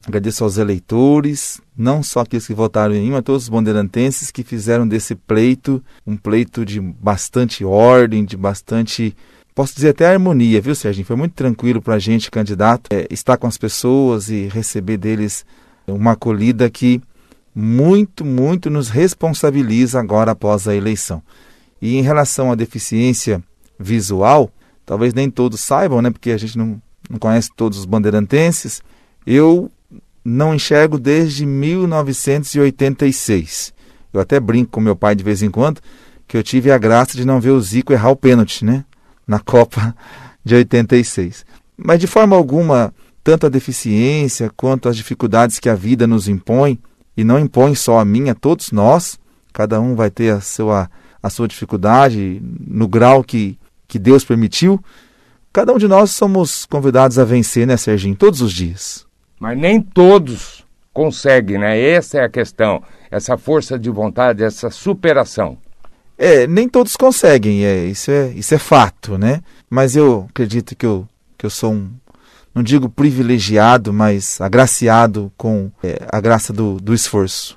agradeço aos eleitores, não só aqueles que votaram em mim, mas todos os bandeirantenses que fizeram desse pleito um pleito de bastante ordem, de bastante, posso dizer até harmonia, viu, Serginho? Foi muito tranquilo para a gente, candidato, estar com as pessoas e receber deles uma acolhida que muito nos responsabiliza agora após a eleição. E em relação à deficiência visual, talvez nem todos saibam, né, porque a gente não conhece todos os bandeirantenses, eu não enxergo desde 1986. Eu até brinco com meu pai de vez em quando, que eu tive a graça de não ver o Zico errar o pênalti, né, na Copa de 86. Mas de forma alguma, tanto a deficiência quanto as dificuldades que a vida nos impõe, e não impõe só a mim, a todos nós, cada um vai ter a sua dificuldade no grau que Deus permitiu. Cada um de nós somos convidados a vencer, né, Serginho? Todos os dias. Mas nem todos conseguem, né? Essa é a questão, essa força de vontade, essa superação. Nem todos conseguem, isso é fato, né? Mas eu acredito que eu sou não digo privilegiado, mas agraciado com a graça do esforço.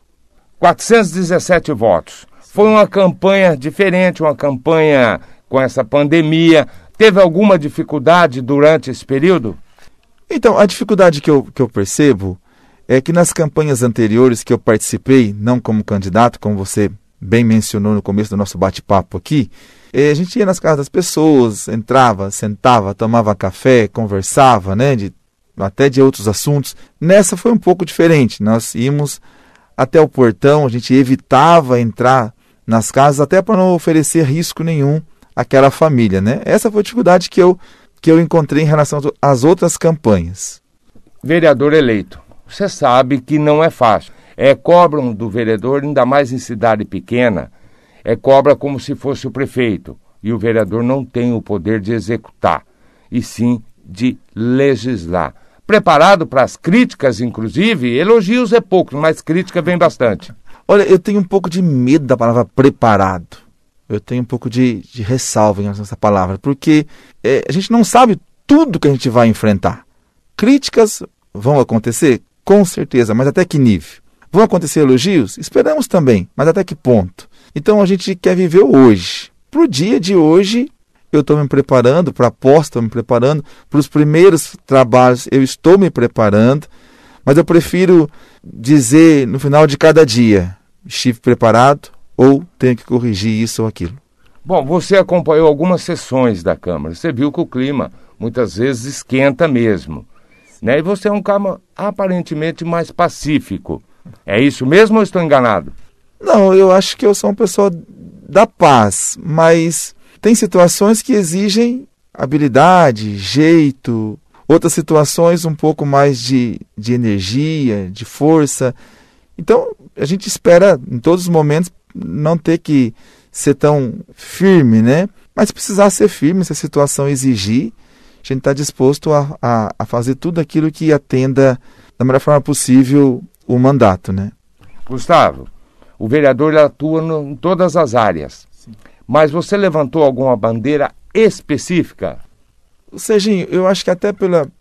417 votos. Foi uma campanha diferente, uma campanha com essa pandemia. Teve alguma dificuldade durante esse período? Então, a dificuldade que eu percebo é que nas campanhas anteriores que eu participei, não como candidato, como você bem mencionou no começo do nosso bate-papo aqui, a gente ia nas casas das pessoas, entrava, sentava, tomava café, conversava, né, até de outros assuntos. Nessa foi um pouco diferente. Nós íamos até o portão, a gente evitava entrar nas casas até para não oferecer risco nenhum àquela família, né? Essa foi a dificuldade que eu encontrei em relação às outras campanhas. Vereador eleito, você sabe que não é fácil. Cobram do vereador, ainda mais em cidade pequena, cobra como se fosse o prefeito. E o vereador não tem o poder de executar, e sim de legislar. Preparado para as críticas, inclusive, elogios é pouco, mas crítica vem bastante. Olha, eu tenho um pouco de medo da palavra preparado. Eu tenho um pouco de ressalva em relação a essa palavra, porque a gente não sabe tudo que a gente vai enfrentar. Críticas vão acontecer? Com certeza, mas até que nível? Vão acontecer elogios? Esperamos também, mas até que ponto? Então a gente quer viver hoje. Para o dia de hoje, eu estou me preparando, para a posse estou me preparando, para os primeiros trabalhos eu estou me preparando, mas eu prefiro dizer no final de cada dia, estive preparado ou tenho que corrigir isso ou aquilo. Bom, você acompanhou algumas sessões da Câmara, você viu que o clima muitas vezes esquenta mesmo, né? E você é um cara aparentemente mais pacífico. É isso mesmo ou estou enganado? Não, eu acho que eu sou uma pessoa da paz, mas tem situações que exigem habilidade, jeito, outras situações um pouco mais de energia, de força. Então, a gente espera, em todos os momentos, não ter que ser tão firme, né? Mas se precisar ser firme, se a situação exigir, a gente está disposto a fazer tudo aquilo que atenda da melhor forma possível o mandato, né? Gustavo, o vereador atua em todas as áreas. Sim. Mas você levantou alguma bandeira específica? Serginho, eu acho que até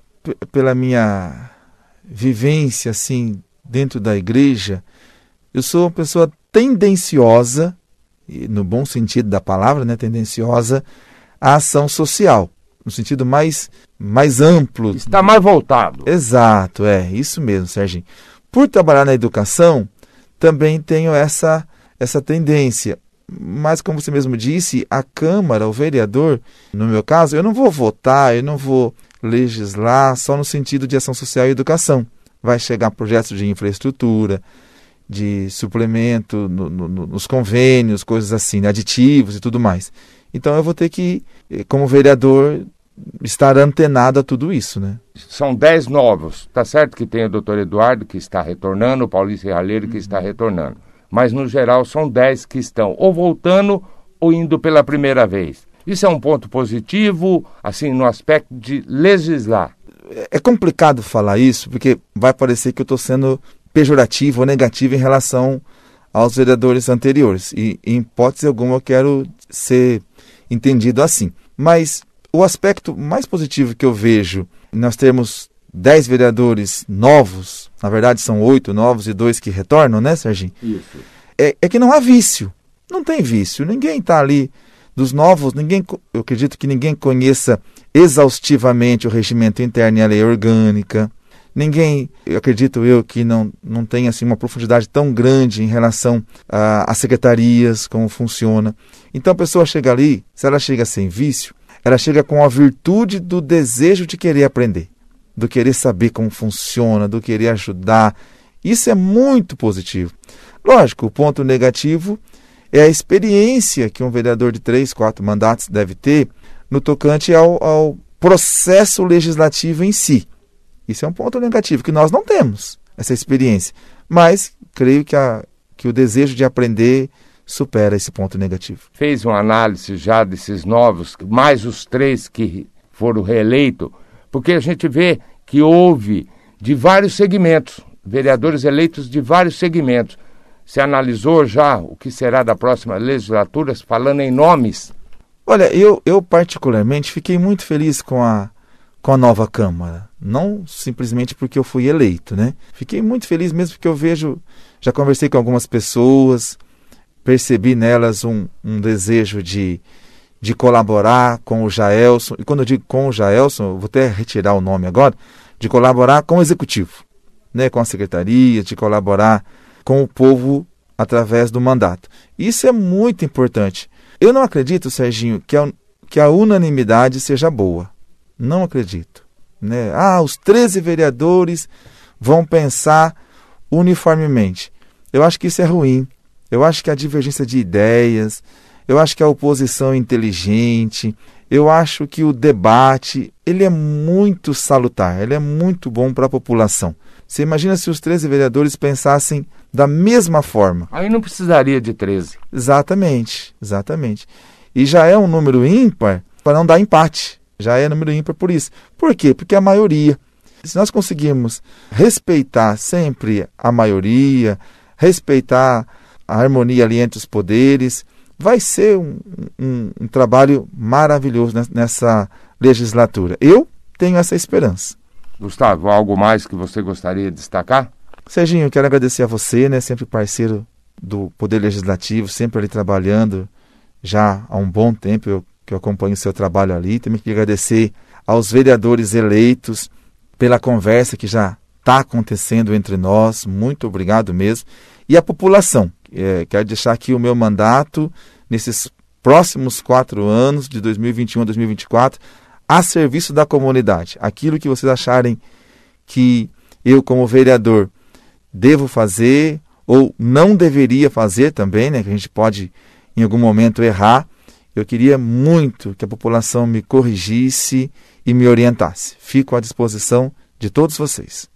pela minha vivência assim, dentro da igreja, eu sou uma pessoa tendenciosa, no bom sentido da palavra, né, tendenciosa à ação social, no sentido mais amplo. Está mais voltado. Exato, isso mesmo, Serginho. Por trabalhar na educação, também tenho essa tendência. Mas, como você mesmo disse, a Câmara, o vereador, no meu caso, eu não vou votar, eu não vou legislar só no sentido de ação social e educação. Vai chegar projetos de infraestrutura, de suplemento nos convênios, coisas assim, né, aditivos e tudo mais. Então eu vou ter que, como vereador, estar antenado a tudo isso, né? São 10 novos. Tá certo que tem o doutor Eduardo, que está retornando, o Paulinho Serralheiro, que está retornando. Mas, no geral, são 10 que estão ou voltando ou indo pela primeira vez. Isso é um ponto positivo, assim, no aspecto de legislar. É complicado falar isso, porque vai parecer que eu estou sendo pejorativo ou negativo em relação aos vereadores anteriores. E, em hipótese alguma, eu quero ser entendido assim. Mas o aspecto mais positivo que eu vejo, nós temos 10 vereadores novos, na verdade são 8 novos e 2 que retornam, né, Serginho? Isso. É que não há vício, não tem vício, ninguém está ali, dos novos, eu acredito que ninguém conheça exaustivamente o regimento interno e a lei orgânica, ninguém, eu acredito que não tem assim, uma profundidade tão grande em relação às secretarias, como funciona. Então a pessoa chega ali, se ela chega sem vício, ela chega com a virtude do desejo de querer aprender, do querer saber como funciona, do querer ajudar. Isso é muito positivo. Lógico, o ponto negativo é a experiência que um vereador de 3, 4 mandatos deve ter no tocante ao processo legislativo em si. Isso é um ponto negativo, que nós não temos essa experiência. Mas creio que o desejo de aprender supera esse ponto negativo. Fez uma análise já desses novos, mais os 3 que foram reeleitos, porque a gente vê que houve de vários segmentos, vereadores eleitos de vários segmentos. Você analisou já o que será da próxima legislatura, falando em nomes? Olha, eu particularmente fiquei muito feliz com a nova Câmara. Não simplesmente porque eu fui eleito, né? Fiquei muito feliz mesmo porque eu vejo, já conversei com algumas pessoas, percebi nelas um desejo de colaborar com o Jaelson. E quando eu digo com o Jaelson, eu vou até retirar o nome agora, de colaborar com o Executivo, né? Com a Secretaria, de colaborar com o povo através do mandato. Isso é muito importante. Eu não acredito, Serginho, que a unanimidade seja boa. Não acredito, né? Os 13 vereadores vão pensar uniformemente. Eu acho que isso é ruim. Eu acho que a divergência de ideias, eu acho que a oposição é inteligente, eu acho que o debate, ele é muito salutar, ele é muito bom para a população. Você imagina se os 13 vereadores pensassem da mesma forma. Aí não precisaria de 13. Exatamente. E já é um número ímpar para não dar empate. Já é número ímpar por isso. Por quê? Porque a maioria. Se nós conseguirmos respeitar sempre a maioria, respeitar a harmonia ali entre os poderes, vai ser um trabalho maravilhoso nessa legislatura. Eu tenho essa esperança. Gustavo, algo mais que você gostaria de destacar? Serginho, eu quero agradecer a você, né, sempre parceiro do Poder Legislativo, sempre ali trabalhando já há um bom tempo, que eu acompanho o seu trabalho ali. Também queria agradecer aos vereadores eleitos pela conversa que já está acontecendo entre nós. Muito obrigado mesmo. E a população. Quero deixar aqui o meu mandato nesses próximos 4 anos, de 2021 a 2024, a serviço da comunidade. Aquilo que vocês acharem que eu, como vereador, devo fazer ou não deveria fazer também, né, que a gente pode em algum momento errar, eu queria muito que a população me corrigisse e me orientasse. Fico à disposição de todos vocês.